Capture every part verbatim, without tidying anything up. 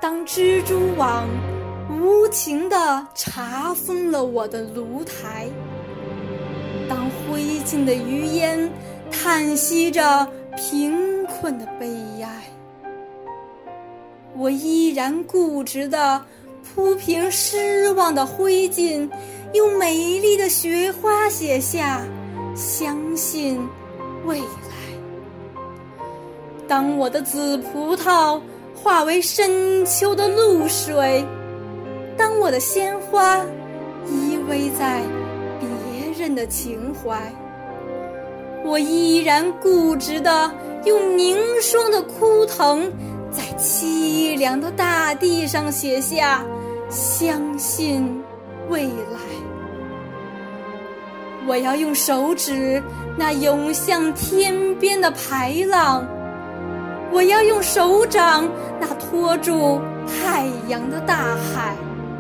当蜘蛛网无情地查封了我的炉台，当灰烬的余烟叹息着贫困的悲哀，我依然固执地铺平失望的灰烬，用美丽的雪花写下相信未来。当我的紫葡萄化为深秋的露水，当我的鲜花依偎在别人的情怀，我依然固执地用凝霜的枯藤在凄凉的大地上写下相信未来。我要用手指那涌向天边的排浪，我要用手掌那托住太阳的大海，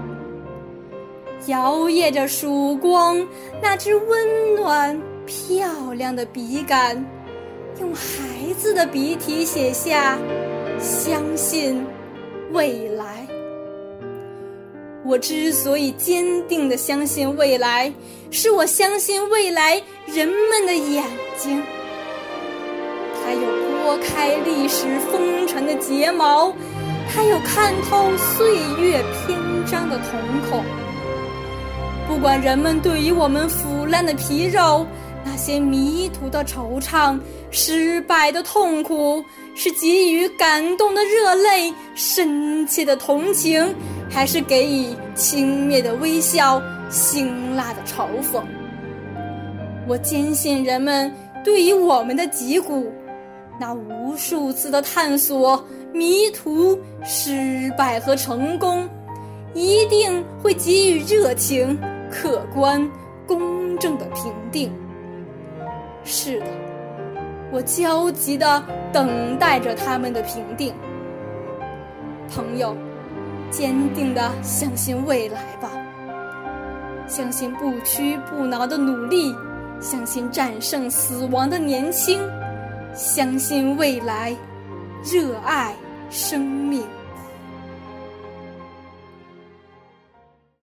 摇曳着曙光那只温暖漂亮的笔杆，用孩子的笔体写下相信未来。我之所以坚定地相信未来，是我相信未来人们的眼睛，它有拨开历史风尘的睫毛，它有看透岁月篇章的瞳孔。不管人们对于我们腐烂的皮肉，那些迷途的惆怅，失败的痛苦，是给予感动的热泪，深切的同情，还是给予轻蔑的微笑，辛辣的嘲讽。我坚信人们对于我们的脊骨，那无数次的探索、迷途、失败和成功，一定会给予热情、客观、公正的评定。是的，我焦急地等待着他们的评定。朋友，坚定地相信未来吧，相信不屈不挠的努力，相信战胜死亡的年轻，相信未来，热爱生命。